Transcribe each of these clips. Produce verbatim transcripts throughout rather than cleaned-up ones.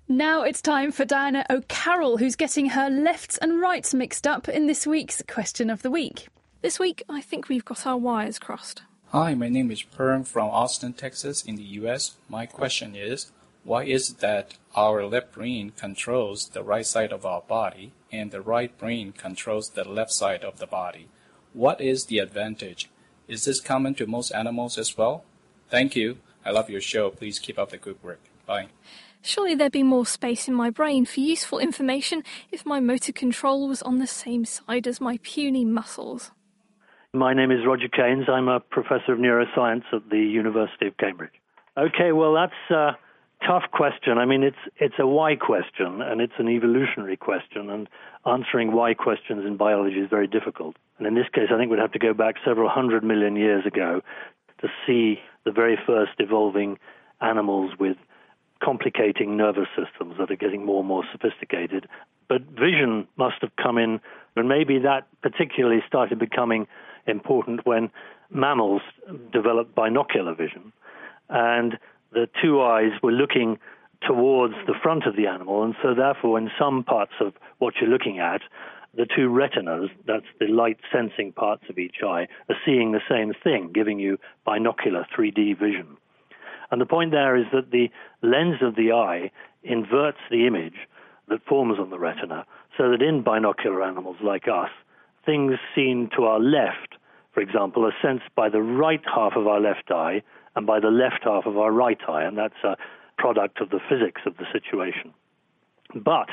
Now it's time for Diana O'Carroll, who's getting her lefts and rights mixed up in this week's Question of the Week. This week, I think we've got our wires crossed. Hi, my name is Perm from Austin, Texas in the U S. My question is, why is it that our left brain controls the right side of our body and the right brain controls the left side of the body? What is the advantage? Is this common to most animals as well? Thank you. I love your show. Please keep up the good work. Bye. Surely there'd be more space in my brain for useful information if my motor control was on the same side as my puny muscles. My name is Roger Keynes. I'm a professor of neuroscience at the University of Cambridge. Okay, well, that's a tough question. I mean, it's it's a why question, and it's an evolutionary question, and answering why questions in biology is very difficult. And in this case, I think we'd have to go back several hundred million years ago to see the very first evolving animals with complicating nervous systems that are getting more and more sophisticated. But vision must have come in, and maybe that particularly started becoming important when mammals developed binocular vision. And the two eyes were looking towards the front of the animal, and so therefore in some parts of what you're looking at, the two retinas, that's the light-sensing parts of each eye, are seeing the same thing, giving you binocular three D vision. And the point there is that the lens of the eye inverts the image that forms on the retina, so that in binocular animals like us, things seen to our left, for example, are sensed by the right half of our left eye and by the left half of our right eye, and that's a product of the physics of the situation. But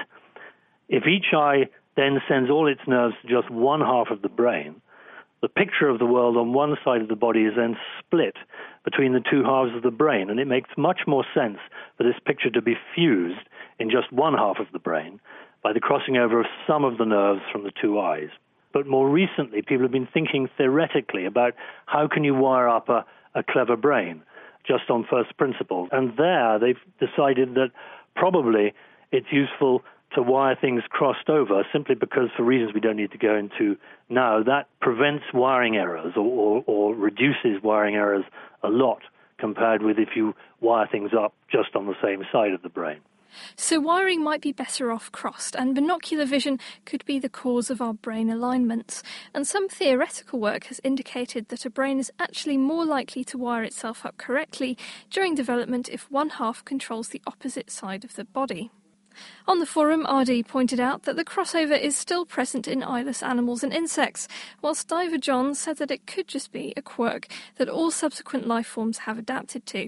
if each eye then sends all its nerves to just one half of the brain, the picture of the world on one side of the body is then split between the two halves of the brain, and it makes much more sense for this picture to be fused in just one half of the brain by the crossing over of some of the nerves from the two eyes. But more recently, people have been thinking theoretically about how can you wire up a, a clever brain just on first principles. And there they've decided that probably it's useful to wire things crossed over simply because, for reasons we don't need to go into now, that prevents wiring errors or, or, or reduces wiring errors a lot compared with if you wire things up just on the same side of the brain. So wiring might be better off crossed, and binocular vision could be the cause of our brain alignments. And some theoretical work has indicated that a brain is actually more likely to wire itself up correctly during development if one half controls the opposite side of the body. On the forum, R D pointed out that the crossover is still present in eyeless animals and insects, whilst Diver John said that it could just be a quirk that all subsequent life forms have adapted to.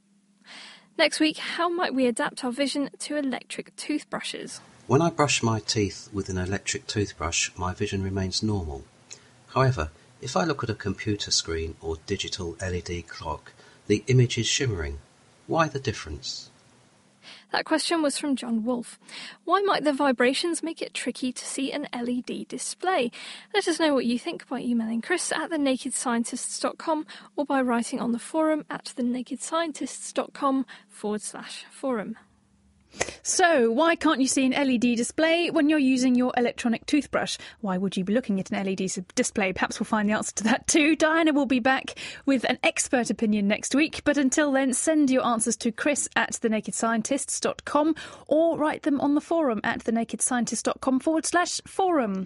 Next week, how might we adapt our vision to electric toothbrushes? When I brush my teeth with an electric toothbrush, my vision remains normal. However, if I look at a computer screen or digital L E D clock, the image is shimmering. Why the difference? That question was from John Wolfe. Why might the vibrations make it tricky to see an L E D display? Let us know what you think by emailing Chris at the naked scientists dot com or by writing on the forum at the naked scientists dot com forward slash forum. So, why can't you see an L E D display when you're using your electronic toothbrush? Why would you be looking at an L E D display? Perhaps we'll find the answer to that too. Diana will be back with an expert opinion next week. But until then, send your answers to Chris at the naked scientists dot com or write them on the forum at the naked scientists dot com forward slash forum.